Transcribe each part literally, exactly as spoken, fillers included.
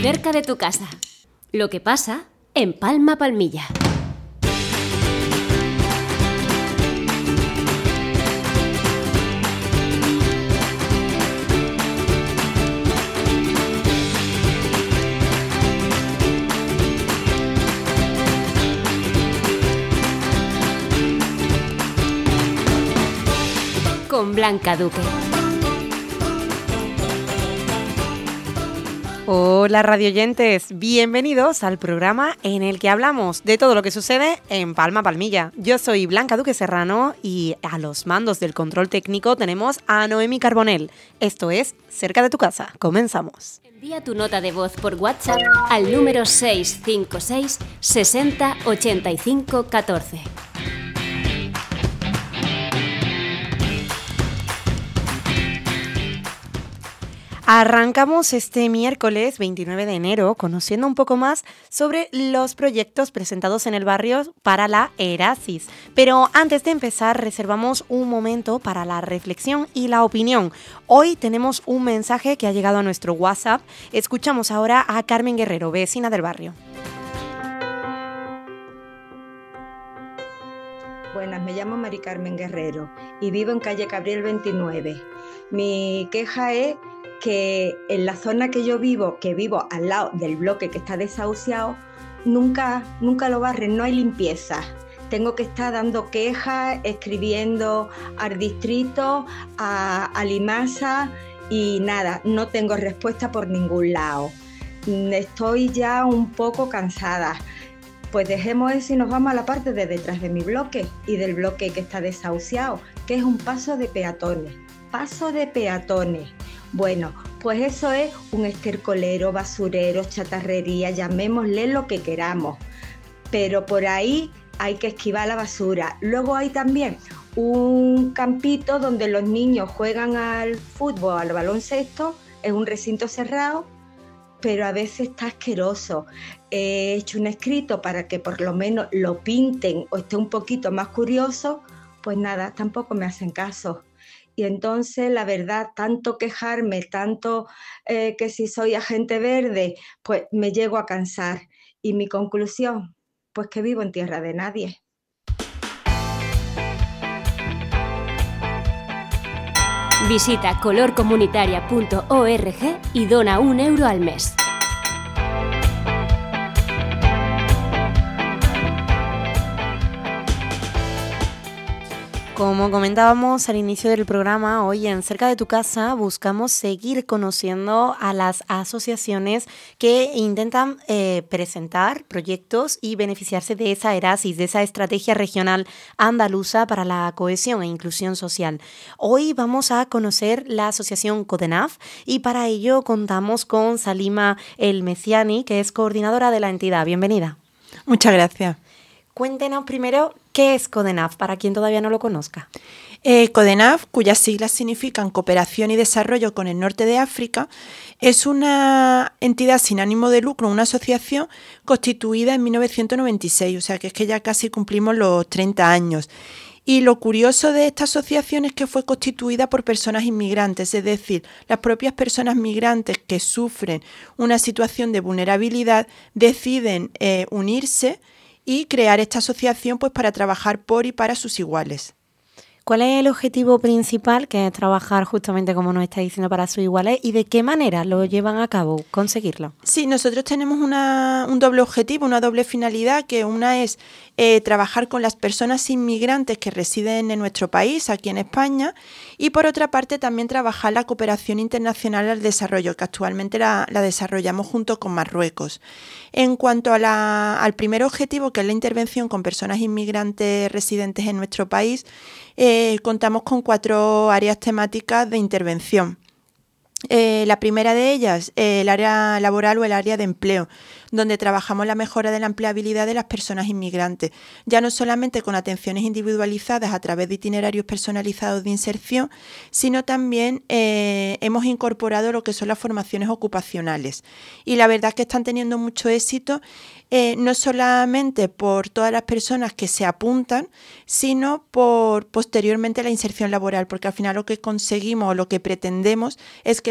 Cerca de tu casa. Lo que pasa en Palma Palmilla. Con Blanca Duque. Hola radioyentes, bienvenidos al programa en el que hablamos de todo lo que sucede en Palma Palmilla. Yo soy Blanca Duque Serrano y a los mandos del control técnico tenemos a Noemi Carbonell. Esto es Cerca de tu casa. Comenzamos. Envía tu nota de voz por WhatsApp al número seis cinco seis, sesenta, ochenta y cinco, catorce. Arrancamos este miércoles veintinueve de enero conociendo un poco más sobre los proyectos presentados en el barrio para la Erasis. Pero antes de empezar reservamos un momento para la reflexión y la opinión. Hoy tenemos un mensaje que ha llegado a nuestro WhatsApp. Escuchamos ahora a Carmen Guerrero, vecina del barrio. Buenas, me llamo Mari Carmen Guerrero y vivo en calle Cabriel veintinueve. Mi queja es que en la zona que yo vivo, que vivo al lado del bloque que está desahuciado, nunca, nunca lo barren, no hay limpieza. Tengo que estar dando quejas, escribiendo al distrito, a, a Limasa y nada, no tengo respuesta por ningún lado. Estoy ya un poco cansada. Pues dejemos eso y nos vamos a la parte de detrás de mi bloque y del bloque que está desahuciado, que es un paso de peatones. Paso de peatones. Bueno, pues eso es un estercolero, basurero, chatarrería, llamémosle lo que queramos. Pero por ahí hay que esquivar la basura. Luego hay también un campito donde los niños juegan al fútbol, al baloncesto, es un recinto cerrado, pero a veces está asqueroso. He hecho un escrito para que por lo menos lo pinten o esté un poquito más curioso, pues nada, tampoco me hacen caso. Y entonces, la verdad, tanto quejarme, tanto eh, que si soy agente verde, pues me llego a cansar. Y mi conclusión, pues que vivo en tierra de nadie. Visita color comunitaria punto org y dona un euro al mes. Como comentábamos al inicio del programa, hoy en Cerca de tu casa buscamos seguir conociendo a las asociaciones que intentan eh, presentar proyectos y beneficiarse de esa Erasis, de esa estrategia regional andaluza para la cohesión e inclusión social. Hoy vamos a conocer la asociación CODENAF y para ello contamos con Salima El Messiani, que es coordinadora de la entidad. Bienvenida. Muchas gracias. Cuéntenos primero qué es CODENAF, para quien todavía no lo conozca. Eh, CODENAF, cuyas siglas significan Cooperación y Desarrollo con el Norte de África, es una entidad sin ánimo de lucro, una asociación constituida en mil novecientos noventa y seis, o sea que es que ya casi cumplimos los treinta años. Y lo curioso de esta asociación es que fue constituida por personas inmigrantes, es decir, las propias personas migrantes que sufren una situación de vulnerabilidad deciden eh, unirse y crear esta asociación pues para trabajar por y para sus iguales. ¿Cuál es el objetivo principal, que es trabajar justamente como nos está diciendo para sus iguales, y de qué manera lo llevan a cabo, conseguirlo? Sí, nosotros tenemos una, un doble objetivo, una doble finalidad, que una es eh, trabajar con las personas inmigrantes que residen en nuestro país, aquí en España, y por otra parte también trabajar la cooperación internacional al desarrollo, que actualmente la, la desarrollamos junto con Marruecos. En cuanto a la, al primer objetivo, que es la intervención con personas inmigrantes residentes en nuestro país, eh, contamos con cuatro áreas temáticas de intervención. Eh, la primera de ellas, eh, el área laboral o el área de empleo, donde trabajamos la mejora de la empleabilidad de las personas inmigrantes, ya no solamente con atenciones individualizadas a través de itinerarios personalizados de inserción, sino también eh, hemos incorporado lo que son las formaciones ocupacionales. Y la verdad es que están teniendo mucho éxito, eh, no solamente por todas las personas que se apuntan, sino por posteriormente la inserción laboral, porque al final lo que conseguimos o lo que pretendemos es que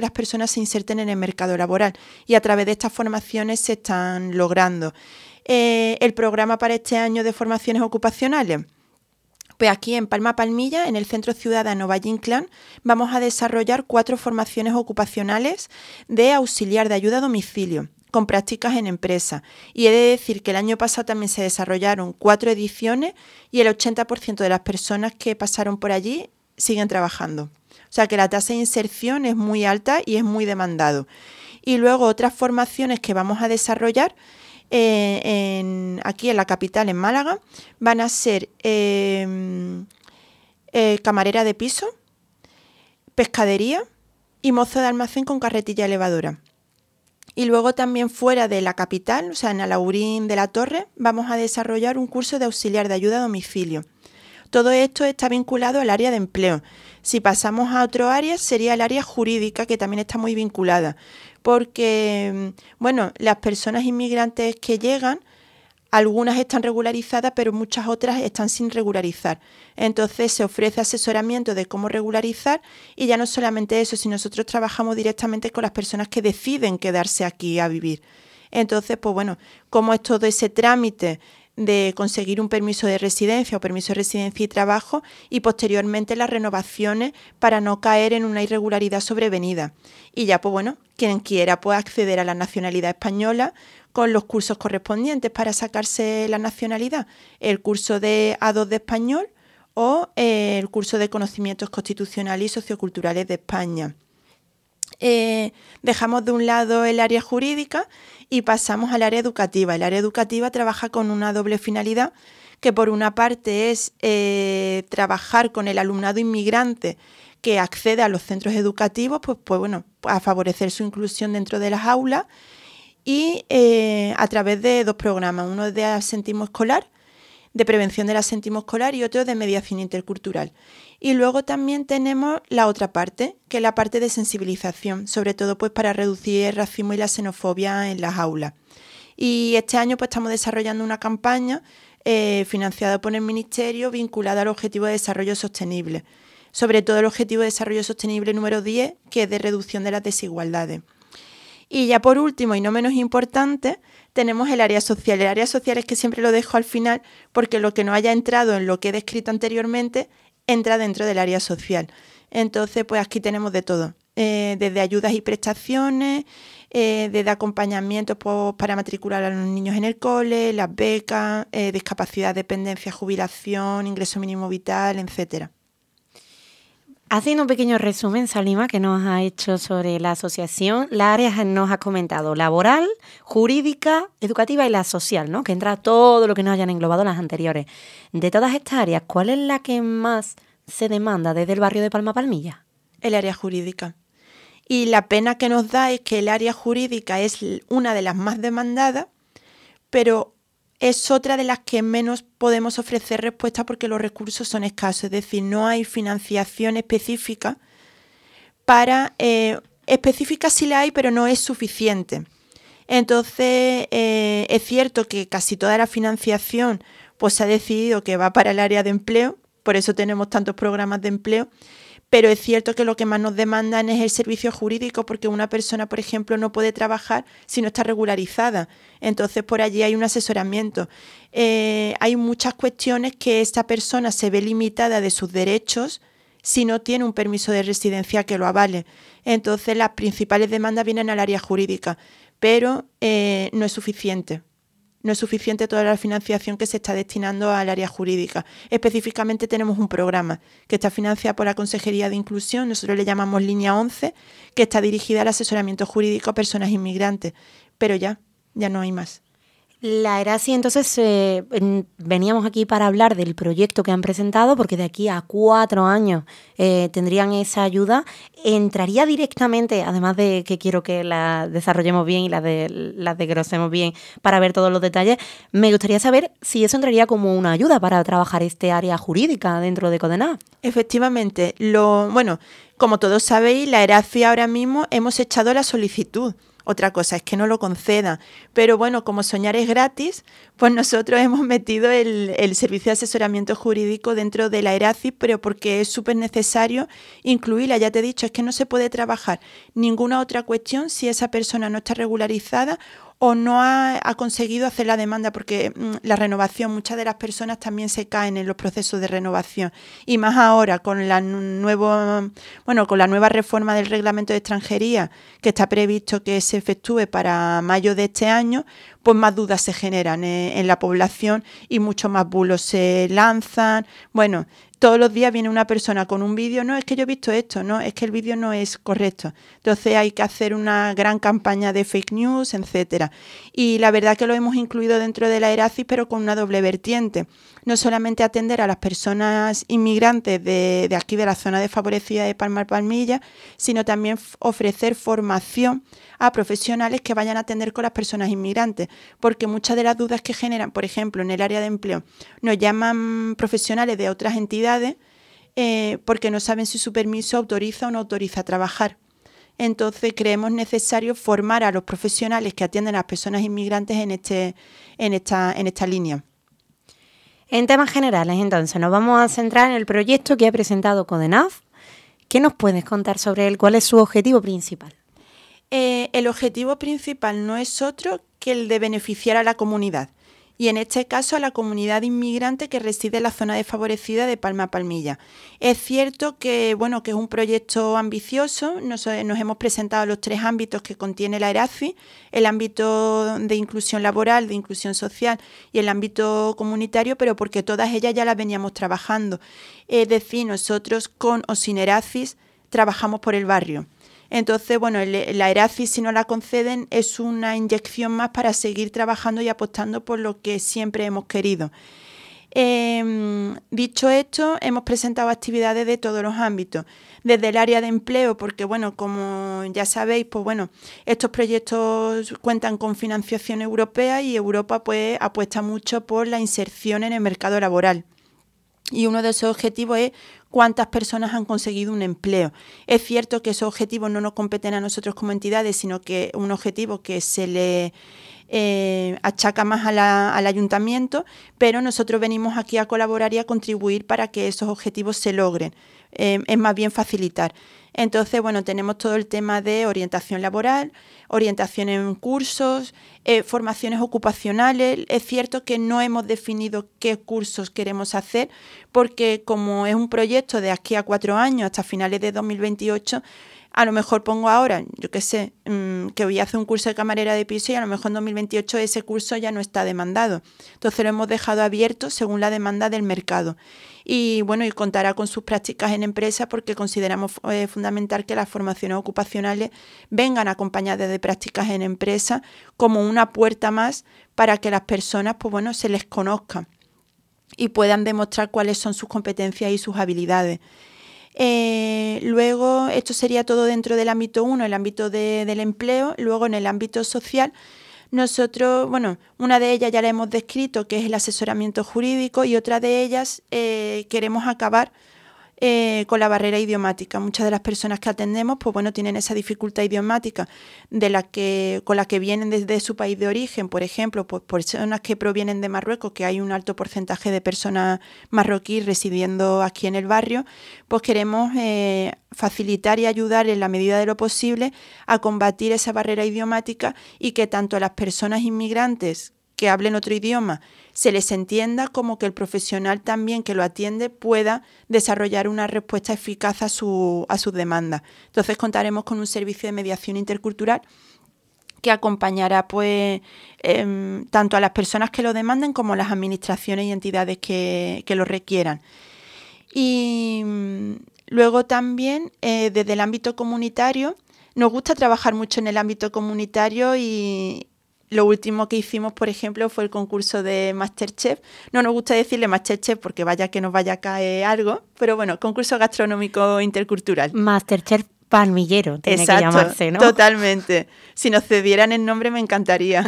las personas se inserten en el mercado laboral, y a través de estas formaciones se están logrando. Eh, el programa para este año de formaciones ocupacionales, pues aquí en Palma Palmilla, en el Centro Ciudadano Valle Inclán, vamos a desarrollar cuatro formaciones ocupacionales de auxiliar de ayuda a domicilio, con prácticas en empresa. Y he de decir que el año pasado también se desarrollaron cuatro ediciones y el ochenta por ciento de las personas que pasaron por allí siguen trabajando. O sea que la tasa de inserción es muy alta y es muy demandado. Y luego otras formaciones que vamos a desarrollar eh, en, aquí en la capital, en Málaga, van a ser eh, eh, camarera de piso, pescadería y mozo de almacén con carretilla elevadora. Y luego también fuera de la capital, o sea, en Alhaurín de la Torre, vamos a desarrollar un curso de auxiliar de ayuda a domicilio. Todo esto está vinculado al área de empleo. Si pasamos a otro área, sería el área jurídica, que también está muy vinculada, porque, bueno, las personas inmigrantes que llegan, algunas están regularizadas, pero muchas otras están sin regularizar. Entonces se ofrece asesoramiento de cómo regularizar, y ya no solamente eso, sino nosotros trabajamos directamente con las personas que deciden quedarse aquí a vivir. Entonces, pues bueno, cómo es todo ese trámite de conseguir un permiso de residencia o permiso de residencia y trabajo, y posteriormente las renovaciones para no caer en una irregularidad sobrevenida. Y ya, pues bueno, quien quiera puede acceder a la nacionalidad española con los cursos correspondientes para sacarse la nacionalidad, el curso de A dos de español o eh, el curso de conocimientos constitucionales y socioculturales de España. Eh, dejamos de un lado el área jurídica y pasamos al área educativa. El área educativa trabaja con una doble finalidad, que por una parte es eh, trabajar con el alumnado inmigrante que accede a los centros educativos, pues, pues bueno, a favorecer su inclusión dentro de las aulas, y eh, a través de dos programas, uno de asentismo escolar, de prevención del asentismo escolar, y otro de mediación intercultural. Y luego también tenemos la otra parte, que es la parte de sensibilización, sobre todo pues para reducir el racismo y la xenofobia en las aulas. Y este año pues estamos desarrollando una campaña eh, financiada por el Ministerio, vinculada al Objetivo de Desarrollo Sostenible, sobre todo el Objetivo de Desarrollo Sostenible número diez, que es de reducción de las desigualdades. Y ya por último, y no menos importante, tenemos el área social. El área social es que siempre lo dejo al final, porque lo que no haya entrado en lo que he descrito anteriormente entra dentro del área social. Entonces, pues aquí tenemos de todo, eh, desde ayudas y prestaciones, eh, desde acompañamiento pues, para matricular a los niños en el cole, las becas, eh, discapacidad, dependencia, jubilación, ingreso mínimo vital, etcétera. Haciendo un pequeño resumen, Salima, que nos ha hecho sobre la asociación, las áreas nos has comentado: laboral, jurídica, educativa y la social, ¿no? Que entra todo lo que nos hayan englobado las anteriores. De todas estas áreas, ¿cuál es la que más se demanda desde el barrio de Palma Palmilla? El área jurídica. Y la pena que nos da es que el área jurídica es una de las más demandadas, pero es otra de las que menos podemos ofrecer respuesta porque los recursos son escasos. Es decir, no hay financiación específica para... Eh, específica sí la hay, pero no es suficiente. Entonces, eh, es cierto que casi toda la financiación pues, se ha decidido que va para el área de empleo, por eso tenemos tantos programas de empleo, pero es cierto que lo que más nos demandan es el servicio jurídico, porque una persona, por ejemplo, no puede trabajar si no está regularizada. Entonces, por allí hay un asesoramiento. Eh, hay muchas cuestiones que esta persona se ve limitada de sus derechos si no tiene un permiso de residencia que lo avale. Entonces, las principales demandas vienen al área jurídica, pero eh, no es suficiente. No es suficiente toda la financiación que se está destinando al área jurídica. Específicamente tenemos un programa que está financiado por la Consejería de Inclusión, nosotros le llamamos Línea once, que está dirigida al asesoramiento jurídico a personas inmigrantes. Pero ya, ya no hay más. La ERASI, entonces, eh, veníamos aquí para hablar del proyecto que han presentado, porque de aquí a cuatro años eh, tendrían esa ayuda. Entraría directamente, además de que quiero que la desarrollemos bien y la, de, la desgrosemos bien para ver todos los detalles, me gustaría saber si eso entraría como una ayuda para trabajar este área jurídica dentro de CODENAF. Efectivamente, lo bueno, como todos sabéis, la ERASI ahora mismo hemos echado la solicitud. Otra cosa es que no lo concedan. Pero bueno, como soñar es gratis, pues nosotros hemos metido el, el servicio de asesoramiento jurídico dentro de la ERACIS, pero porque es súper necesario incluirla. Ya te he dicho, es que no se puede trabajar ninguna otra cuestión si esa persona no está regularizada o no ha, ha conseguido hacer la demanda, porque mmm, la renovación, muchas de las personas también se caen en los procesos de renovación, y más ahora con la nuevo, bueno, con la nueva reforma del reglamento de extranjería que está previsto que se efectúe para mayo de este año, pues más dudas se generan en, en la población y muchos más bulos se lanzan. Bueno, todos los días viene una persona con un vídeo, no, es que yo he visto esto, no, es que el vídeo no es correcto. Entonces hay que hacer una gran campaña de fake news, etcétera. Y la verdad que lo hemos incluido dentro de la ERACIS, pero con una doble vertiente. No solamente atender a las personas inmigrantes de, de aquí, de la zona desfavorecida de Palmar Palmilla, sino también f- ofrecer formación a profesionales que vayan a atender con las personas inmigrantes, porque muchas de las dudas que generan, por ejemplo, en el área de empleo, nos llaman profesionales de otras entidades eh, porque no saben si su permiso autoriza o no autoriza a trabajar. Entonces creemos necesario formar a los profesionales que atienden a las personas inmigrantes en, este, en, esta, en esta línea. En temas generales, entonces, nos vamos a centrar en el proyecto que ha presentado CODENAF. ¿Qué nos puedes contar sobre él? ¿Cuál es su objetivo principal? Eh, el objetivo principal no es otro que el de beneficiar a la comunidad, y en este caso a la comunidad inmigrante que reside en la zona desfavorecida de Palma Palmilla. Es cierto que, bueno, que es un proyecto ambicioso. Nos, nos hemos presentado los tres ámbitos que contiene la ERACIS: el ámbito de inclusión laboral, de inclusión social y el ámbito comunitario, pero porque todas ellas ya las veníamos trabajando. Es decir, nosotros con o sin ERACIS trabajamos por el barrio. Entonces, bueno, el, la ERACIS, si no la conceden, es una inyección más para seguir trabajando y apostando por lo que siempre hemos querido. Eh, dicho esto, hemos presentado actividades de todos los ámbitos, desde el área de empleo, porque, bueno, como ya sabéis, pues bueno, estos proyectos cuentan con financiación europea y Europa pues apuesta mucho por la inserción en el mercado laboral. Y uno de esos objetivos es cuántas personas han conseguido un empleo. Es cierto que esos objetivos no nos competen a nosotros como entidades, sino que es un objetivo que se le eh, achaca más a la, al ayuntamiento, pero nosotros venimos aquí a colaborar y a contribuir para que esos objetivos se logren. Eh, es más bien facilitar. Entonces, bueno, tenemos todo el tema de orientación laboral, orientación en cursos, eh, formaciones ocupacionales. Es cierto que no hemos definido qué cursos queremos hacer, porque como es un proyecto de aquí a cuatro años, hasta finales de dos mil veintiocho, a lo mejor pongo ahora, yo qué sé, mmm, que voy a hacer un curso de camarera de piso y a lo mejor en dos mil veintiocho ese curso ya no está demandado. Entonces lo hemos dejado abierto según la demanda del mercado. Y bueno, y contará con sus prácticas en empresa, porque consideramos eh, fundamental que las formaciones ocupacionales vengan acompañadas de prácticas en empresa como una puerta más para que las personas, pues bueno, se les conozca y puedan demostrar cuáles son sus competencias y sus habilidades. Eh, luego, esto sería todo dentro del ámbito uno, el ámbito de, del empleo. Luego, en el ámbito social, nosotros, bueno, una de ellas ya la hemos descrito, que es el asesoramiento jurídico, y otra de ellas eh, queremos acabar eh, con la barrera idiomática. Muchas de las personas que atendemos, pues bueno, tienen esa dificultad idiomática de la que, con la que vienen desde su país de origen. Por ejemplo, pues personas que provienen de Marruecos, que hay un alto porcentaje de personas marroquíes residiendo aquí en el barrio, pues queremos eh, facilitar y ayudar en la medida de lo posible a combatir esa barrera idiomática, y que tanto a las personas inmigrantes que hablen otro idioma se les entienda, como que el profesional también que lo atiende pueda desarrollar una respuesta eficaz a, su, a sus demandas. Entonces contaremos con un servicio de mediación intercultural que acompañará pues eh, tanto a las personas que lo demanden como a las administraciones y entidades que, que lo requieran. Y luego también eh, desde el ámbito comunitario, nos gusta trabajar mucho en el ámbito comunitario, y lo último que hicimos, por ejemplo, fue el concurso de MasterChef. No nos gusta decirle MasterChef porque vaya que nos vaya a caer algo, pero bueno, concurso gastronómico intercultural. MasterChef palmillero tiene Exacto, que llamarse, ¿no? Totalmente. Si nos cedieran el nombre me encantaría.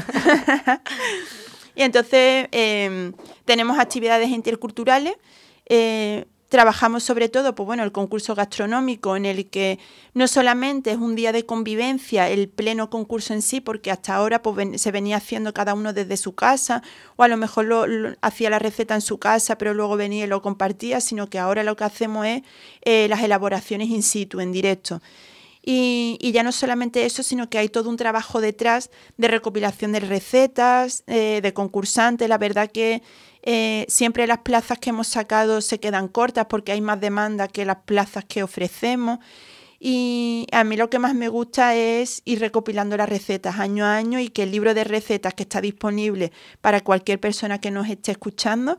Y entonces eh, tenemos actividades interculturales. Eh, Trabajamos sobre todo, pues bueno, el concurso gastronómico, en el que no solamente es un día de convivencia, el pleno concurso en sí, porque hasta ahora pues, ven, se venía haciendo cada uno desde su casa, o a lo mejor lo, lo, hacía la receta en su casa, pero luego venía y lo compartía, sino que ahora lo que hacemos es eh, las elaboraciones in situ, en directo. Y, y ya no solamente eso, sino que hay todo un trabajo detrás de recopilación de recetas, eh, de concursantes. La verdad que eh, siempre las plazas que hemos sacado se quedan cortas porque hay más demanda que las plazas que ofrecemos. Y a mí lo que más me gusta es ir recopilando las recetas año a año y que el libro de recetas que está disponible para cualquier persona que nos esté escuchando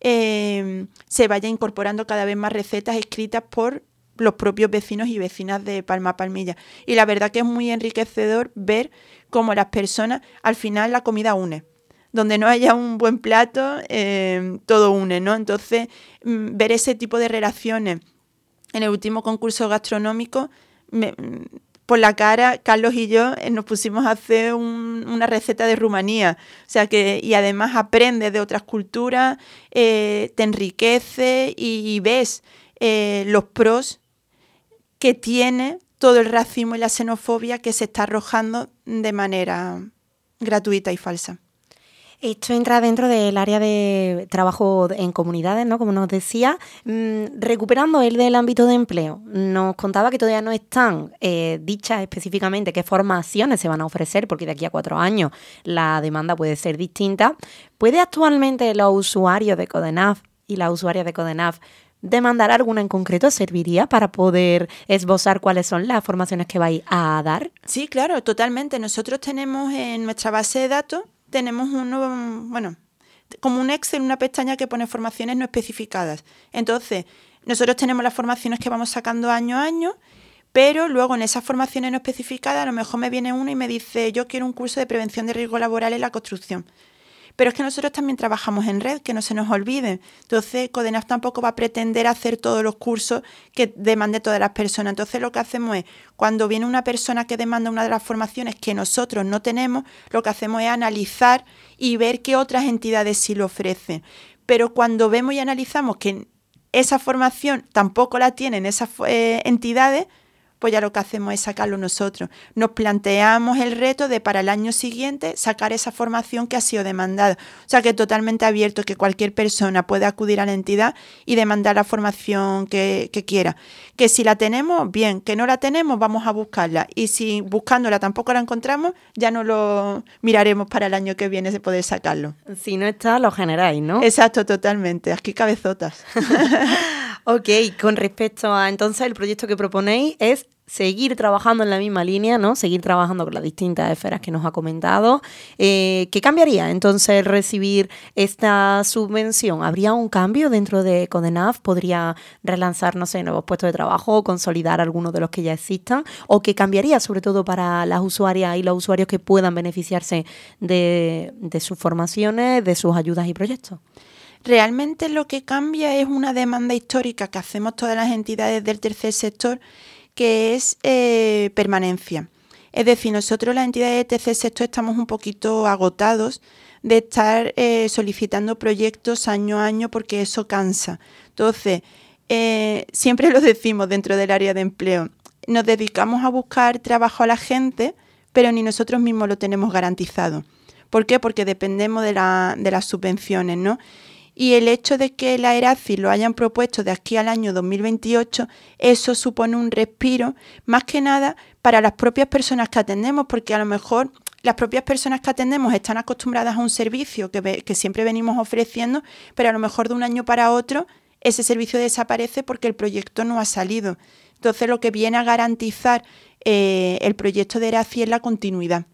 eh, se vaya incorporando cada vez más recetas escritas por los propios vecinos y vecinas de Palma a Palmilla. Y la verdad que es muy enriquecedor ver cómo las personas, al final la comida une. Donde no haya un buen plato, eh, todo une, ¿no? Entonces, mm, ver ese tipo de relaciones. En el último concurso gastronómico, me, por la cara, Carlos y yo eh, nos pusimos a hacer un, una receta de Rumanía. O sea que, y además aprendes de otras culturas, eh, te enriquece y, y ves eh, los pros que tiene todo el racismo y la xenofobia que se está arrojando de manera gratuita y falsa. Esto entra dentro del área de trabajo en comunidades, ¿no? Como nos decía, mmm, recuperando el del ámbito de empleo. Nos contaba que todavía no están eh, dichas específicamente qué formaciones se van a ofrecer, porque de aquí a cuatro años la demanda puede ser distinta. ¿Puede actualmente los usuarios de Codenaf y las usuarias de Codenaf demandar alguna en concreto? ¿Serviría para poder esbozar cuáles son las formaciones que vais a dar? Sí, claro, totalmente. Nosotros tenemos en nuestra base de datos, tenemos uno, bueno, como un Excel, una pestaña que pone formaciones no especificadas. Entonces, nosotros tenemos las formaciones que vamos sacando año a año, pero luego en esas formaciones no especificadas a lo mejor me viene uno y me dice, yo quiero un curso de prevención de riesgo laboral en la construcción. Pero es que nosotros también trabajamos en red, que no se nos olvide. Entonces, Codenaf tampoco va a pretender hacer todos los cursos que demande todas las personas. Entonces, lo que hacemos es, cuando viene una persona que demanda una de las formaciones que nosotros no tenemos, lo que hacemos es analizar y ver qué otras entidades sí lo ofrecen. Pero cuando vemos y analizamos que esa formación tampoco la tienen esas eh, entidades, pues ya lo que hacemos es sacarlo nosotros. Nos planteamos el reto de para el año siguiente sacar esa formación que ha sido demandada. O sea que es totalmente abierto, que cualquier persona puede acudir a la entidad y demandar la formación que, que quiera. Que si la tenemos, bien, que no la tenemos, vamos a buscarla. Y si buscándola tampoco la encontramos, ya no lo miraremos para el año que viene de poder sacarlo. Si no está, lo generáis, ¿no? Exacto, totalmente. Aquí cabezotas. Ok, con respecto a entonces el proyecto que proponéis es seguir trabajando en la misma línea, ¿no? Seguir trabajando con las distintas esferas que nos ha comentado. Eh, ¿Qué cambiaría entonces recibir esta subvención? ¿Habría un cambio dentro de Codenaf? ¿Podría relanzar, no sé, nuevos puestos de trabajo o consolidar algunos de los que ya existan? ¿O qué cambiaría sobre todo para las usuarias y los usuarios que puedan beneficiarse de, de sus formaciones, de sus ayudas y proyectos? Realmente lo que cambia es una demanda histórica que hacemos todas las entidades del tercer sector, que es eh, permanencia. Es decir, nosotros las entidades del tercer sector estamos un poquito agotados de estar eh, solicitando proyectos año a año porque eso cansa. Entonces, eh, siempre lo decimos dentro del área de empleo, nos dedicamos a buscar trabajo a la gente, pero ni nosotros mismos lo tenemos garantizado. ¿Por qué? Porque dependemos de, la, de las subvenciones, ¿no? Y el hecho de que la ERACIS lo hayan propuesto de aquí al año dos mil veintiocho, eso supone un respiro, más que nada para las propias personas que atendemos, porque a lo mejor las propias personas que atendemos están acostumbradas a un servicio que, ve, que siempre venimos ofreciendo, pero a lo mejor de un año para otro ese servicio desaparece porque el proyecto no ha salido. Entonces lo que viene a garantizar eh, el proyecto de ERACIS es la continuidad.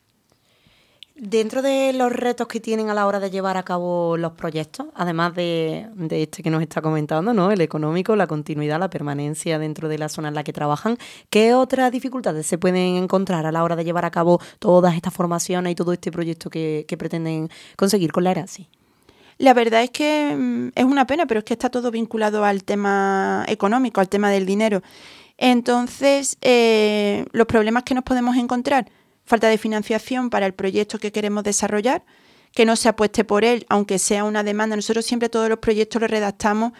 Dentro de los retos que tienen a la hora de llevar a cabo los proyectos, además de, de este que nos está comentando, ¿no? El económico, la continuidad, la permanencia dentro de la zona en la que trabajan, ¿qué otras dificultades se pueden encontrar a la hora de llevar a cabo todas estas formaciones y todo este proyecto que, que pretenden conseguir con la ERACIS? La verdad es que mm, es una pena, pero es que está todo vinculado al tema económico, al tema del dinero. Entonces, eh, los problemas que nos podemos encontrar: falta de financiación para el proyecto que queremos desarrollar, que no se apueste por él, aunque sea una demanda. Nosotros siempre todos los proyectos los redactamos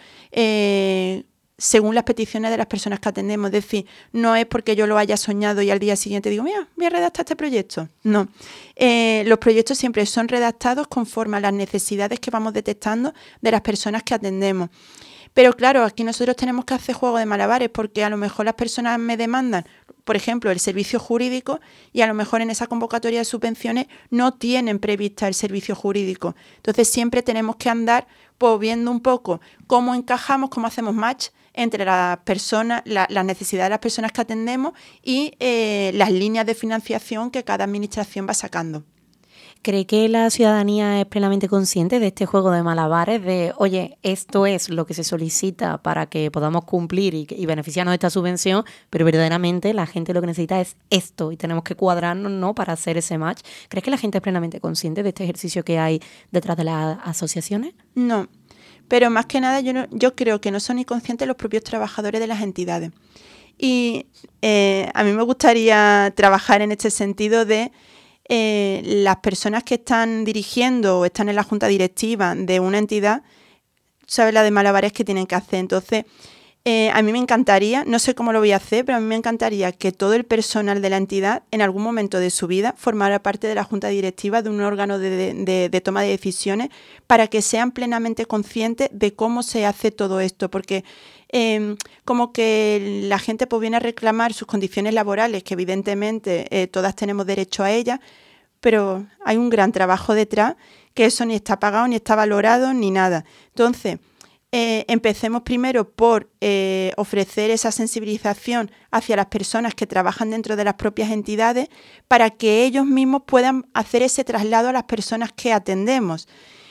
eh, según las peticiones de las personas que atendemos. Es decir, no es porque yo lo haya soñado y al día siguiente digo, mira, voy a redactar este proyecto. No. Eh, los proyectos siempre son redactados conforme a las necesidades que vamos detectando de las personas que atendemos. Pero claro, aquí nosotros tenemos que hacer juego de malabares, porque a lo mejor las personas me demandan, por ejemplo, el servicio jurídico, y a lo mejor en esa convocatoria de subvenciones no tienen prevista el servicio jurídico. Entonces siempre tenemos que andar pues, viendo un poco cómo encajamos, cómo hacemos match entre las personas, la, las necesidades de las personas que atendemos y eh, las líneas de financiación que cada administración va sacando. ¿Cree que la ciudadanía es plenamente consciente de este juego de malabares? De, oye, esto es lo que se solicita para que podamos cumplir y, y beneficiarnos de esta subvención, pero verdaderamente la gente lo que necesita es esto y tenemos que cuadrarnos, ¿no?, para hacer ese match. ¿Crees que la gente es plenamente consciente de este ejercicio que hay detrás de las asociaciones? No, pero más que nada yo, no, yo creo que no son ni conscientes los propios trabajadores de las entidades. Y eh, a mí me gustaría trabajar en este sentido de Eh, las personas que están dirigiendo o están en la junta directiva de una entidad saben la de malabares que tienen que hacer. Entonces, eh, a mí me encantaría, no sé cómo lo voy a hacer, pero a mí me encantaría que todo el personal de la entidad en algún momento de su vida formara parte de la junta directiva de un órgano de, de, de, de toma de decisiones para que sean plenamente conscientes de cómo se hace todo esto, porque Eh, como que la gente pues, viene a reclamar sus condiciones laborales, que evidentemente eh, todas tenemos derecho a ellas, pero hay un gran trabajo detrás, que eso ni está pagado, ni está valorado, ni nada. Entonces, eh, empecemos primero por eh, ofrecer esa sensibilización hacia las personas que trabajan dentro de las propias entidades para que ellos mismos puedan hacer ese traslado a las personas que atendemos.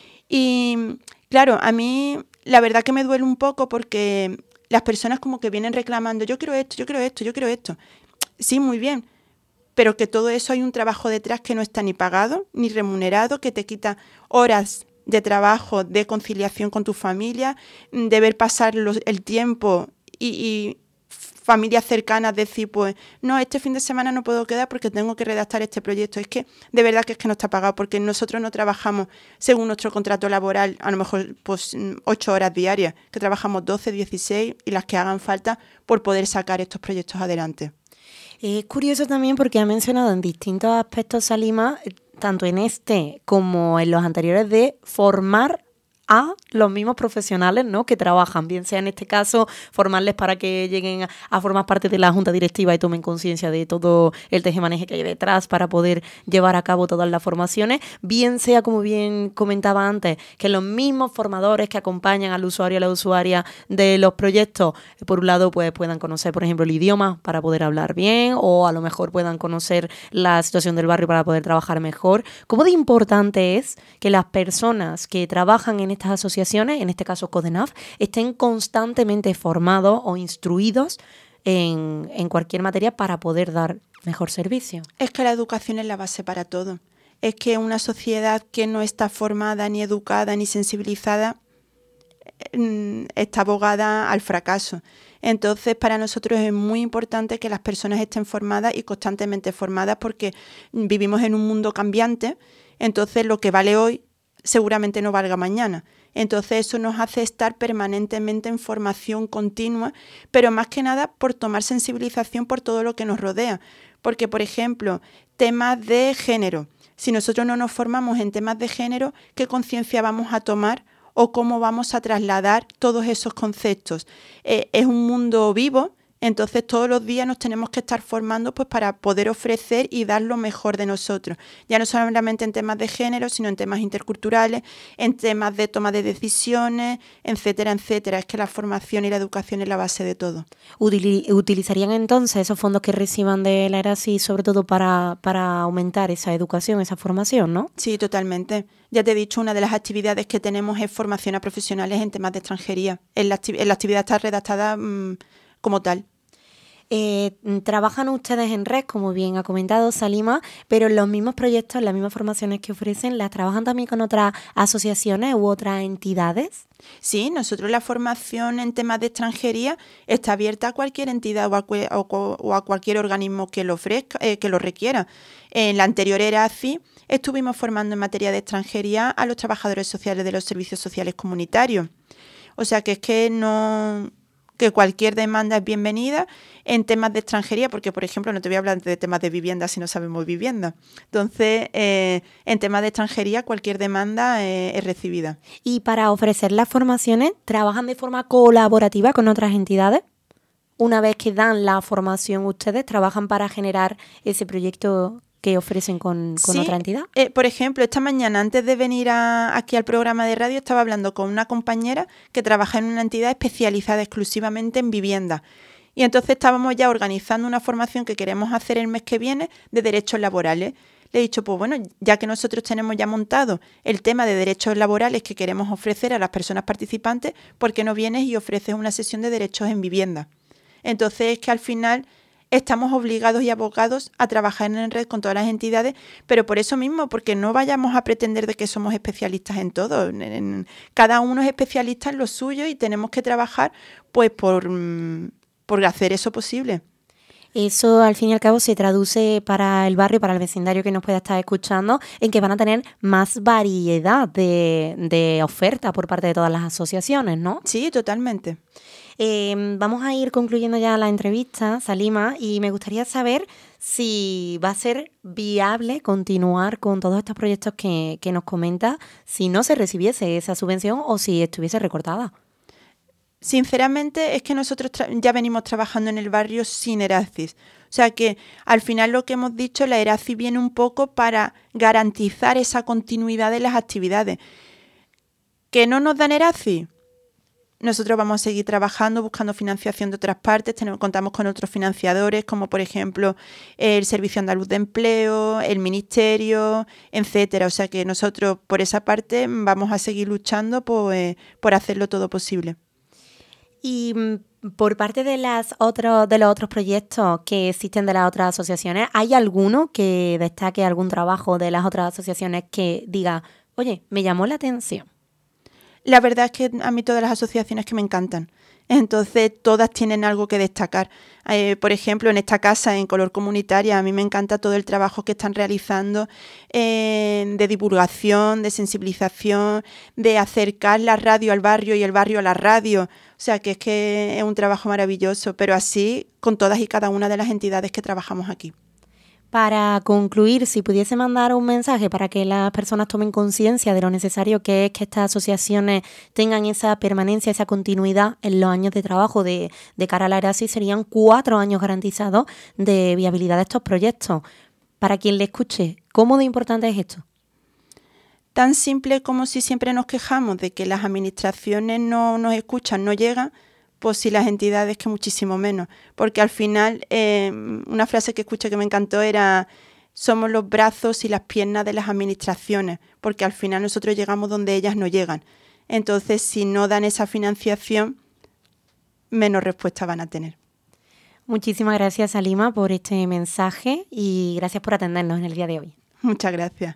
Y claro, a mí la verdad que me duele un poco porque las personas como que vienen reclamando, yo quiero esto, yo quiero esto, yo quiero esto. Sí, muy bien, pero que todo eso hay un trabajo detrás que no está ni pagado, ni remunerado, que te quita horas de trabajo, de conciliación con tu familia, de ver pasar los, el tiempo y, y familias cercanas decir, pues, no, este fin de semana no puedo quedar porque tengo que redactar este proyecto. Es que, de verdad que es que no está pagado, porque nosotros no trabajamos según nuestro contrato laboral, a lo mejor, pues, ocho horas diarias, que trabajamos doce, dieciséis y las que hagan falta por poder sacar estos proyectos adelante. Es curioso también porque ha mencionado en distintos aspectos, Salima, tanto en este como en los anteriores, de formar a los mismos profesionales, ¿no?, que trabajan, bien sea en este caso formarles para que lleguen a, a formar parte de la junta directiva y tomen conciencia de todo el tejemaneje que hay detrás para poder llevar a cabo todas las formaciones, bien sea, como bien comentaba antes, que los mismos formadores que acompañan al usuario y a la usuaria de los proyectos, por un lado, pues puedan conocer, por ejemplo, el idioma para poder hablar bien, o a lo mejor puedan conocer la situación del barrio para poder trabajar mejor. ¿Cómo de importante es que las personas que trabajan en estas asociaciones, en este caso CODENAF, estén constantemente formados o instruidos en, en cualquier materia para poder dar mejor servicio? Es que la educación es la base para todo. Es que una sociedad que no está formada, ni educada, ni sensibilizada, está abogada al fracaso. Entonces, para nosotros es muy importante que las personas estén formadas y constantemente formadas, porque vivimos en un mundo cambiante. Entonces, lo que vale hoy seguramente no valga mañana. Entonces eso nos hace estar permanentemente en formación continua, pero más que nada por tomar sensibilización por todo lo que nos rodea. Porque, por ejemplo, temas de género. Si nosotros no nos formamos en temas de género, ¿qué conciencia vamos a tomar o cómo vamos a trasladar todos esos conceptos? Eh, es un mundo vivo. Entonces todos los días nos tenemos que estar formando pues para poder ofrecer y dar lo mejor de nosotros. Ya no solamente en temas de género, sino en temas interculturales, en temas de toma de decisiones, etcétera, etcétera. Es que la formación y la educación es la base de todo. ¿Utilizarían entonces esos fondos que reciban de la ERASI sobre todo para, para aumentar esa educación, esa formación, no? Sí, totalmente. Ya te he dicho, una de las actividades que tenemos es formación a profesionales en temas de extranjería. En la, acti- en la actividad está redactada mmm, como tal. Eh, trabajan ustedes en red, como bien ha comentado Salima, pero los mismos proyectos, las mismas formaciones que ofrecen, ¿las trabajan también con otras asociaciones u otras entidades? Sí, nosotros la formación en temas de extranjería está abierta a cualquier entidad o a, o, o a cualquier organismo que lo ofrezca, eh, que lo requiera. En la anterior ERACI estuvimos formando en materia de extranjería a los trabajadores sociales de los servicios sociales comunitarios. O sea que es que no... que cualquier demanda es bienvenida en temas de extranjería, porque, por ejemplo, no te voy a hablar de temas de vivienda si no sabemos vivienda. Entonces, eh, en temas de extranjería, cualquier demanda eh, es recibida. Y para ofrecer las formaciones, ¿trabajan de forma colaborativa con otras entidades? Una vez que dan la formación ustedes, ¿trabajan para generar ese proyecto que ofrecen con, con sí, otra entidad? Eh, por ejemplo, esta mañana, antes de venir a, aquí al programa de radio, estaba hablando con una compañera que trabaja en una entidad especializada exclusivamente en vivienda. Y entonces estábamos ya organizando una formación que queremos hacer el mes que viene de derechos laborales. Le he dicho, pues bueno, ya que nosotros tenemos ya montado el tema de derechos laborales que queremos ofrecer a las personas participantes, ¿por qué no vienes y ofreces una sesión de derechos en vivienda? Entonces es que al final estamos obligados y abocados a trabajar en red con todas las entidades, pero por eso mismo, porque no vayamos a pretender de que somos especialistas en todo. En, en, cada uno es especialista en lo suyo y tenemos que trabajar pues por, por hacer eso posible. Eso, al fin y al cabo, se traduce para el barrio, para el vecindario que nos pueda estar escuchando, en que van a tener más variedad de, de oferta por parte de todas las asociaciones, ¿no? Sí, totalmente. Eh, vamos a ir concluyendo ya la entrevista, Salima, y me gustaría saber si va a ser viable continuar con todos estos proyectos que, que nos comenta si no se recibiese esa subvención o si estuviese recortada. Sinceramente, es que nosotros tra- ya venimos trabajando en el barrio sin ERACIS. O sea que, al final, lo que hemos dicho, la ERACI viene un poco para garantizar esa continuidad de las actividades. ¿Que no nos dan ERACI? Nosotros vamos a seguir trabajando, buscando financiación de otras partes. Tenemos, contamos con otros financiadores, como por ejemplo el Servicio Andaluz de Empleo, el Ministerio, etcétera. O sea que nosotros, por esa parte, vamos a seguir luchando por, eh, por hacerlo todo posible. Y por parte de las otros de los otros proyectos que existen de las otras asociaciones, ¿hay alguno que destaque algún trabajo de las otras asociaciones que diga, oye, me llamó la atención? La verdad es que a mí todas las asociaciones que me encantan. Entonces, todas tienen algo que destacar. Eh, por ejemplo, en esta casa, en Color Comunitaria, a mí me encanta todo el trabajo que están realizando eh, de divulgación, de sensibilización, de acercar la radio al barrio y el barrio a la radio. O sea, que es que es un trabajo maravilloso, pero así con todas y cada una de las entidades que trabajamos aquí. Para concluir, si pudiese mandar un mensaje para que las personas tomen conciencia de lo necesario que es que estas asociaciones tengan esa permanencia, esa continuidad en los años de trabajo de, de cara a la ERACI, serían cuatro años garantizados de viabilidad de estos proyectos. Para quien le escuche, ¿cómo de importante es esto? Tan simple como si siempre nos quejamos de que las administraciones no nos escuchan, no llegan, pues si las entidades que muchísimo menos, porque al final eh, una frase que escuché que me encantó era somos los brazos y las piernas de las administraciones, porque al final nosotros llegamos donde ellas no llegan. Entonces, si no dan esa financiación, menos respuesta van a tener. Muchísimas gracias, Salima, por este mensaje y gracias por atendernos en el día de hoy. Muchas gracias.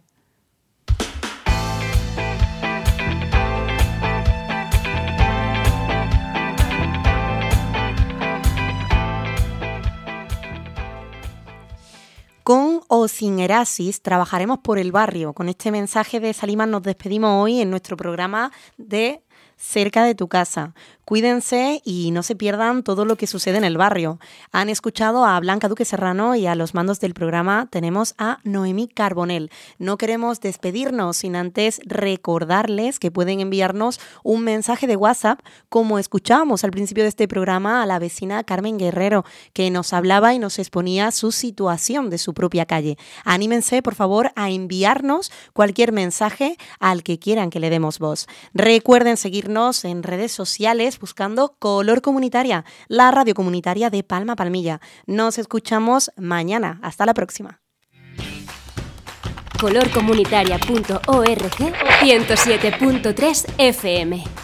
Con o sin ERACIS trabajaremos por el barrio. Con este mensaje de Salima nos despedimos hoy en nuestro programa de Cerca de tu casa. Cuídense y no se pierdan todo lo que sucede en el barrio. Han escuchado a Blanca Duque Serrano y a los mandos del programa tenemos a Noemí Carbonell. No queremos despedirnos sin antes recordarles que pueden enviarnos un mensaje de WhatsApp, como escuchábamos al principio de este programa a la vecina Carmen Guerrero, que nos hablaba y nos exponía su situación de su propia calle. Anímense, por favor, a enviarnos cualquier mensaje al que quieran que le demos voz. Recuerden seguirnos en redes sociales buscando Color Comunitaria, la radio comunitaria de Palma Palmilla. Nos escuchamos mañana. Hasta la próxima. color comunitaria punto org ciento siete punto tres F M